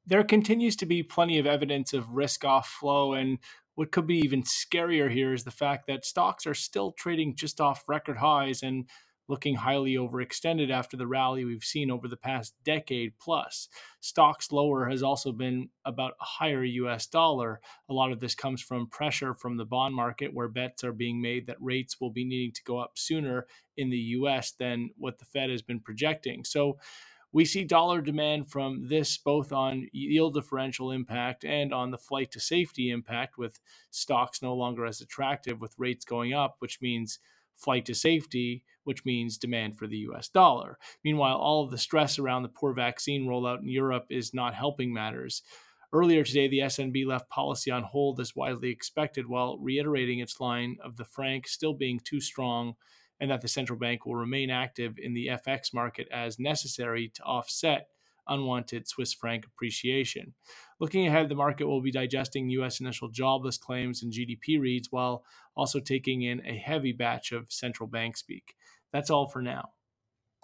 There continues to be plenty of evidence of risk off flow. And what could be even scarier here is the fact that stocks are still trading just off record highs and looking highly overextended after the rally we've seen over the past decade plus. Stocks lower has also been about a higher US dollar. A lot of this comes from pressure from the bond market, where bets are being made that rates will be needing to go up sooner in the US than what the Fed has been projecting. So we see dollar demand from this both on yield differential impact and on the flight to safety impact, with stocks no longer as attractive with rates going up, which means flight to safety, which means demand for the US dollar. Meanwhile, all of the stress around the poor vaccine rollout in Europe is not helping matters. Earlier today, the SNB left policy on hold as widely expected, while reiterating its line of the franc still being too strong and that the central bank will remain active in the FX market as necessary to offset unwanted Swiss franc appreciation. Looking ahead, the market will be digesting US initial jobless claims and GDP reads while also taking in a heavy batch of central bank speak. That's all for now.